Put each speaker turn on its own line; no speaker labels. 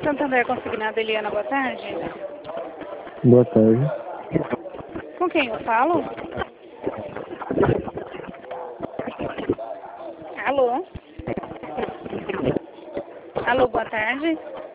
Santander Consignado, Eliana, boa tarde.
Boa tarde.
Com quem eu falo? Alô? Alô, boa tarde.